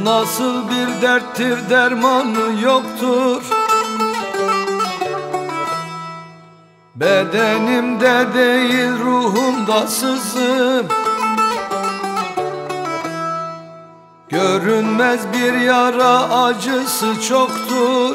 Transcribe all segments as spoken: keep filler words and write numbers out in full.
Bu nasıl bir derttir, dermanı yoktur. Bedenimde değil ruhumda sızım. Görünmez bir yara, acısı çoktur.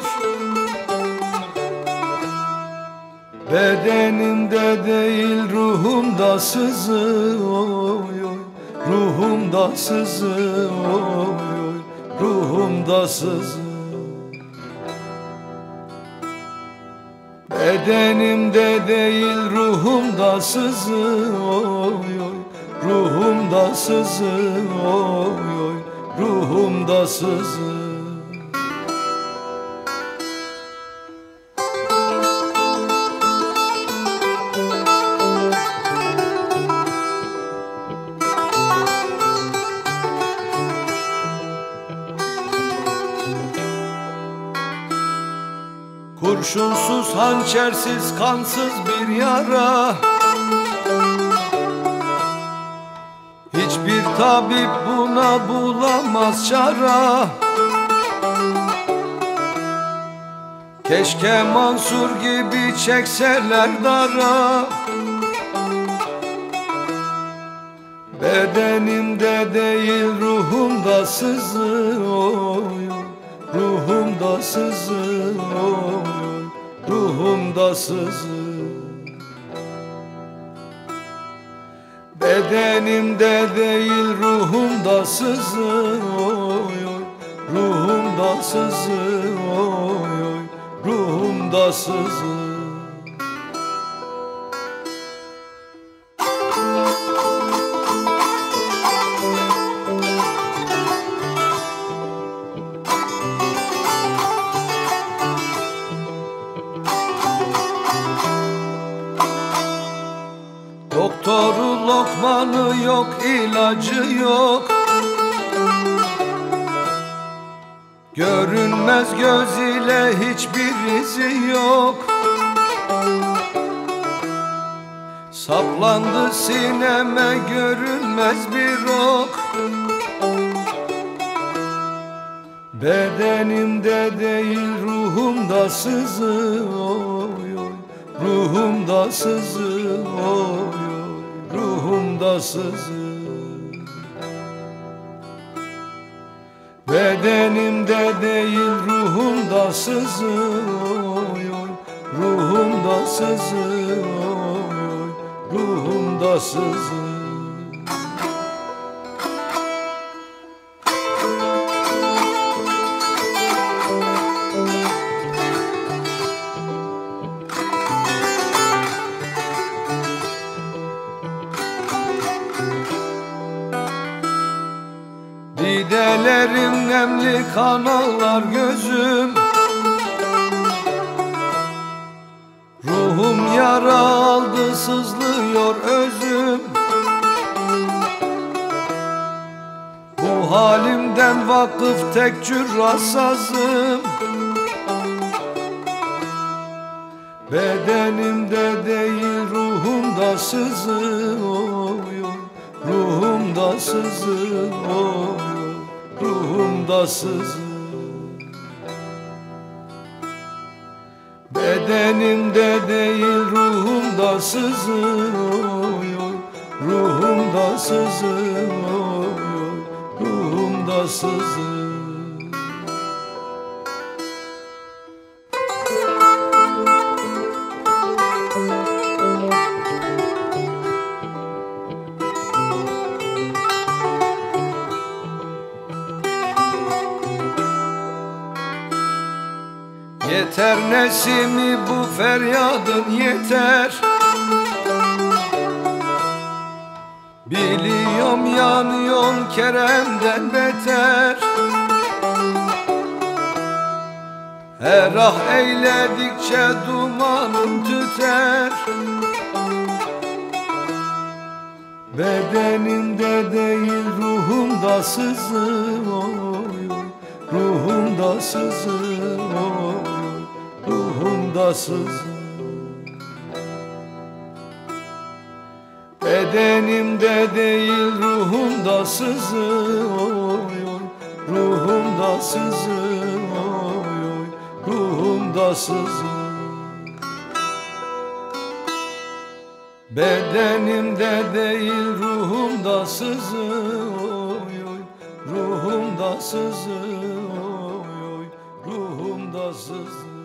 Bedenimde değil ruhumda sızı, oy oy. Ruhumda sızı, oy oy. Ruhumda sızı. Bedenimde değil ruhumda sızı, oy oy. Ruhumda sızı, oy oy. Ruhumda sızı. Kurşunsuz, hançersiz, kansız bir yara. Hiçbir tabip buna bulamaz çara. Keşke Mansur gibi çekseler dara. Bedenimde değil ruhumda sızı, oy oy. Ruhumda sızı, oy oy. Ruhumda sızı. Bedenimde değil ruhumda sızı, oy oy. Ruhumda sızı, oy oy. Ruhumda sızı. Doktoru lokmanı yok, ilacı yok. Görünmez göz ile hiçbir izi yok. Saplandı sineme görünmez bir ok. Bedenimde değil ruhumda sızı, oy oy. Ruhumda sızı, oy oy. Ruhumda sızı. Bedenimde değil ruhumda sızı, oy oy. Ruhumda sızı, oy oy. Ruhumda sızı. Didelerim nemli, kanallar gözüm. Ruhum yara aldı, sızlıyor özüm. Bu halimden vakıf tek cürrasazım. Bedenimde değil ruhumda sızı, oy oy. Ruhumda sızı, oy oy. Ruhumda sızı. Bedenimde değil ruhumda sızı, oy oy. Ruhumda sızı, oy oy. Ruhumda sızı. Yeter nesimi bu feryadın yeter. Biliyorum yanıyorsun Kerem'den beter. Her ah eyledikçe dumanım tüter. Bedenimde değil ruhumda sızı, oy oy. Ruhumda sızı, oy oy. Ruhumda sızı. Bedenimde değil ruhumda sızı, oy oy. Ruhumda ruhumda sızı, oy oy, ruhumda sızı. Bedenimde değil ruhumda sızı, oy oy, ruhumda sızı, oy oy, ruhumda sızı.